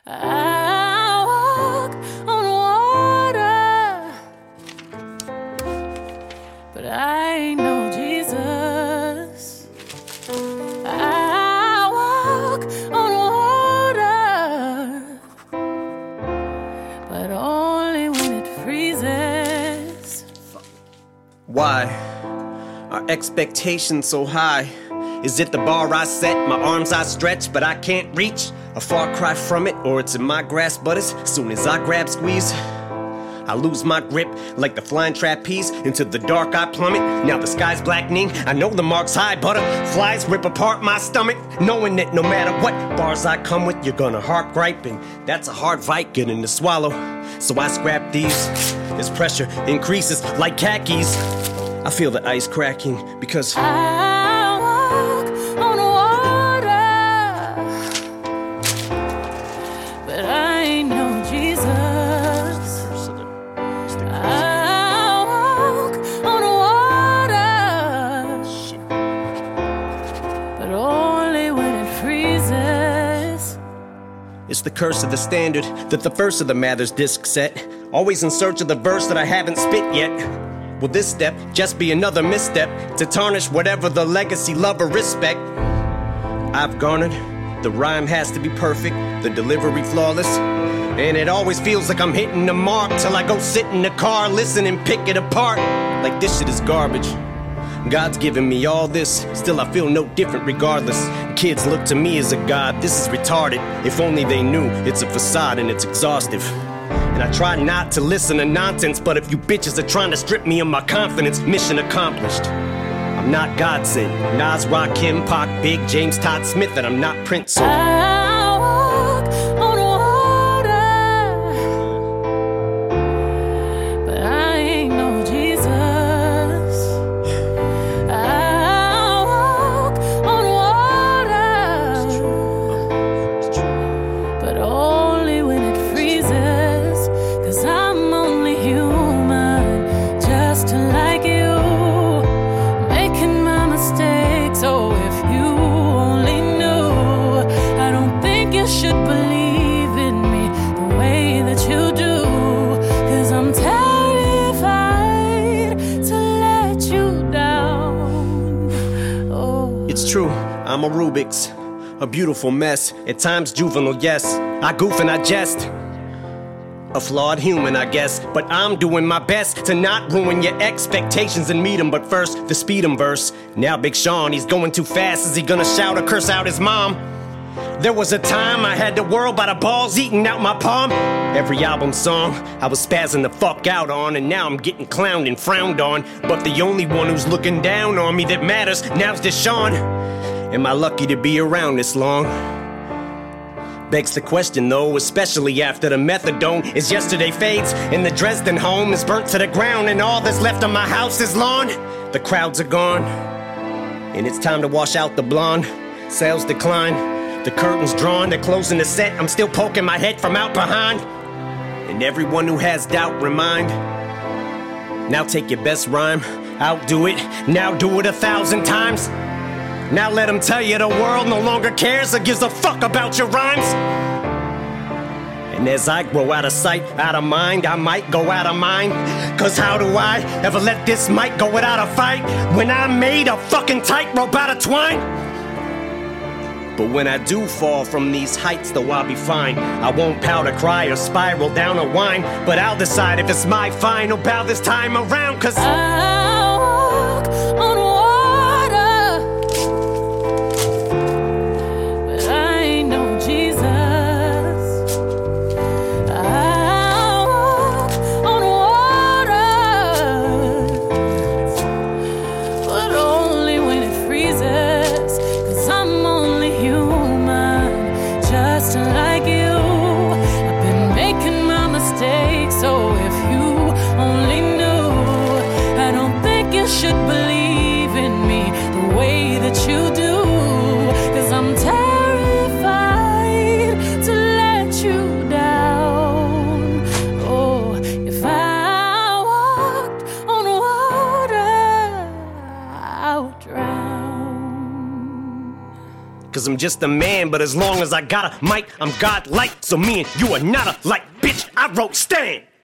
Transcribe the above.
I walk on water, but I ain't no Jesus. I walk on water, but only when it freezes. Why are expectations so high? Is it the bar I set, my arms I stretch, but I can't reach? A far cry from it, or it's in my grasp, but as soon as I grab, squeeze, I lose my grip like the flying trapeze. Into the dark I plummet, now the sky's blackening. I know the mark's high, butterflies rip apart my stomach, knowing that no matter what bars I come with, you're gonna harp griping. That's a hard fight getting to swallow, so I scrap these. This pressure increases like khakis. I feel the ice cracking because I walk on water, but I ain't no Jesus. I walk on water, but only when it freezes. it's the curse of the standard that the first of the Mathers disc set. Always in search of the verse that I haven't spit yet. Will this step just be another misstep to tarnish whatever the legacy, love, or respect I've garnered? The rhyme has to be perfect, the delivery flawless, and it always feels like I'm hitting the mark till I go sit in the car, listen and pick it apart like this shit is garbage. God's given me all this, still I feel no different regardless. Kids look to me as a god, this is retarded. If only they knew it's a facade and it's exhaustive. And I try not to listen to nonsense, but if you bitches are trying to strip me of my confidence, mission accomplished. I'm not Godson, Nas, Rakim, Pac, Big, James, Todd Smith, and I'm not Prince. So I walk on water, but I ain't no Jesus. I walk on water, but only when it freezes, 'cause I'm only human, just like you, making my mistakes. Oh, if you only knew, I don't think you should believe in me the way that you do, 'cause I'm terrified to let you down. Oh, it's true, I'm a Rubik's, a beautiful mess, at times juvenile, yes. I goof and I jest, a flawed human, I guess, but I'm doing my best to not ruin your expectations and meet 'em. But first, the speed 'em verse. Now Big Sean, he's going too fast. Is he gonna shout or curse out his mom? There was a time I had the world by the balls eating out my palm. Every album song I was spazzing the fuck out on, and now I'm getting clowned and frowned on. But the only one who's looking down on me that matters now's Deshaun. Am I lucky to be around this long? Begs the question though, especially after the methadone is yesterday fades and the Dresden home is burnt to the ground and all that's left of my house is lawn. The crowds are gone and it's time to wash out the blonde. Sales decline, the curtains drawn, they're closing the set. I'm still poking my head from out behind, and everyone who has doubt remind, now take your best rhyme, outdo it, now do it 1,000 times. Now let them tell you the world no longer cares or gives a fuck about your rhymes. And as I grow out of sight, out of mind, I might go out of mind. 'Cause how do I ever let this mic go without a fight when I made a fucking tightrope out of twine? But when I do fall from these heights, though I'll be fine. I won't pout or cry or spiral down or whine, but I'll decide if it's my final bow this time around. 'Cause I walk on water, but I ain't no Jesus. I walk on water, but only when it freezes, 'cause I'm only human, just like you. I've been making my mistakes, so if you only knew, I don't think you should believe in me the way that you do, 'cause I'm terrified to let you down. Oh, if I walked on water, I would drown. 'Cause cause I'm just a man. But as long as I got a mic, I'm godlike. So me and you are not alike, bitch. I wrote Stan.